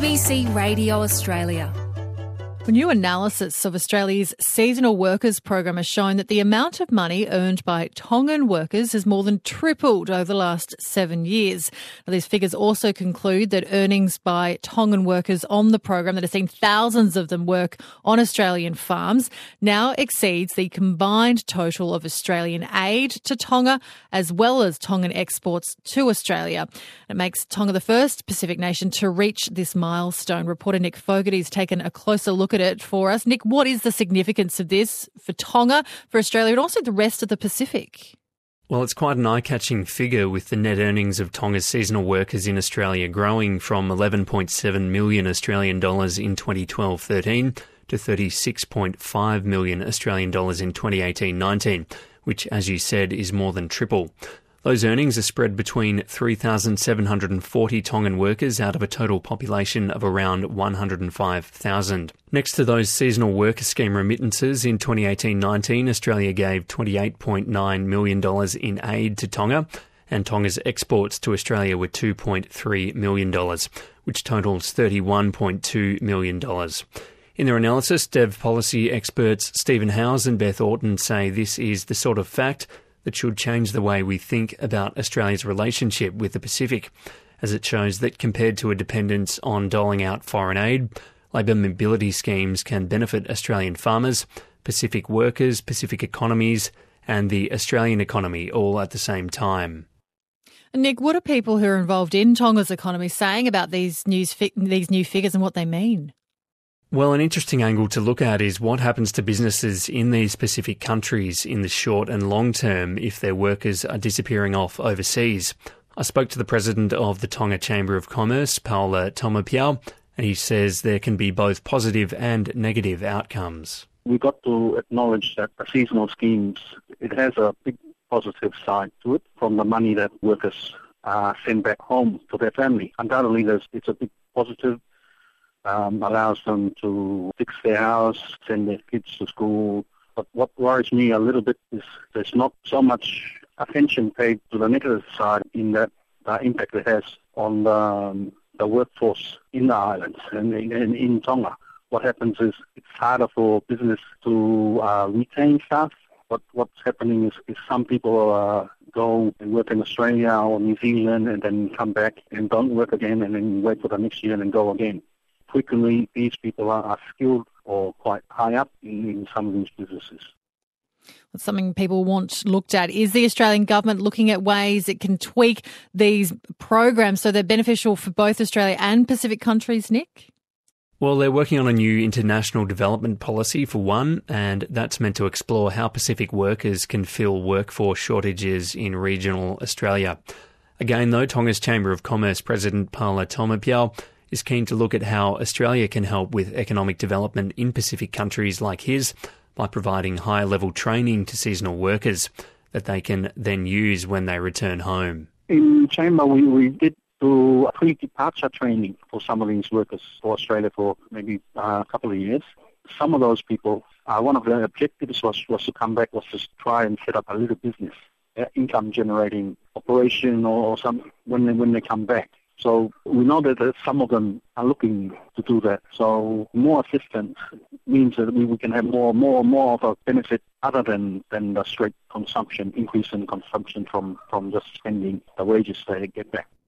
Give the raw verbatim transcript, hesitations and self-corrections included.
B C Radio Australia. A new analysis of Australia's seasonal workers program has shown that the amount of money earned by Tongan workers has more than tripled over the last seven years. Now, these figures also conclude that earnings by Tongan workers on the program, that has seen thousands of them work on Australian farms, now exceeds the combined total of Australian aid to Tonga as well as Tongan exports to Australia. It makes Tonga the first Pacific nation to reach this milestone. Reporter Nick Fogarty has taken a closer look at it for us. Nick, what is the significance of this for Tonga, for Australia, and also the rest of the Pacific? Well, it's quite an eye-catching figure, with the net earnings of Tonga's seasonal workers in Australia growing from eleven point seven million Australian dollars in twenty twelve thirteen to thirty-six point five million Australian dollars in twenty eighteen nineteen, which, as you said, is more than triple. Those earnings are spread between three thousand seven hundred forty Tongan workers out of a total population of around one hundred five thousand. Next to those seasonal worker scheme remittances, in twenty eighteen nineteen, Australia gave twenty-eight point nine million dollars in aid to Tonga, and Tonga's exports to Australia were two point three million dollars, which totals thirty-one point two million dollars. In their analysis, Dev policy experts Stephen Howes and Beth Orton say this is the sort of fact that should change the way we think about Australia's relationship with the Pacific, as it shows that compared to a dependence on doling out foreign aid, labour mobility schemes can benefit Australian farmers, Pacific workers, Pacific economies, and the Australian economy all at the same time. Nick, what are people who are involved in Tonga's economy saying about these, news fi- these new figures and what they mean? Well, an interesting angle to look at is what happens to businesses in these Pacific countries in the short and long term if their workers are disappearing off overseas. I spoke to the president of the Tonga Chamber of Commerce, Paola Tomapiao, and he says there can be both positive and negative outcomes. We've got to acknowledge that the seasonal schemes, it has a big positive side to it from the money that workers uh, send back home to their family. Undoubtedly, there's, it's a big positive. Um, allows them to fix their house, send their kids to school. But what worries me a little bit is there's not so much attention paid to the negative side in that the impact it has on the, um, the workforce in the islands and in, in, in Tonga. What happens is it's harder for business to uh, retain staff. But what's happening is, is some people uh, go and work in Australia or New Zealand and then come back and don't work again and then wait for the next year and then go again. Frequently, these people are, are skilled or quite high up in, in some of these businesses. Well, something people want looked at. Is the Australian government looking at ways it can tweak these programs so they're beneficial for both Australia and Pacific countries, Nick? Well, they're working on a new international development policy for one, and that's meant to explore how Pacific workers can fill workforce shortages in regional Australia. Again, though, Tonga's Chamber of Commerce President Paola Tomapiao is keen to look at how Australia can help with economic development in Pacific countries like his by providing high-level training to seasonal workers that they can then use when they return home. In Chamber, we, we did do pre-departure training for some of these workers for Australia for maybe uh, a couple of years. Some of those people, uh, one of their objectives was, was to come back, was to try and set up a little business, uh, income-generating operation or some when they, when they come back. So we know that uh, some of them are looking to do that. So more assistance means that we, we can have more, more, more of a benefit other than, than the straight consumption, increase in consumption from, from just spending the wages they get back.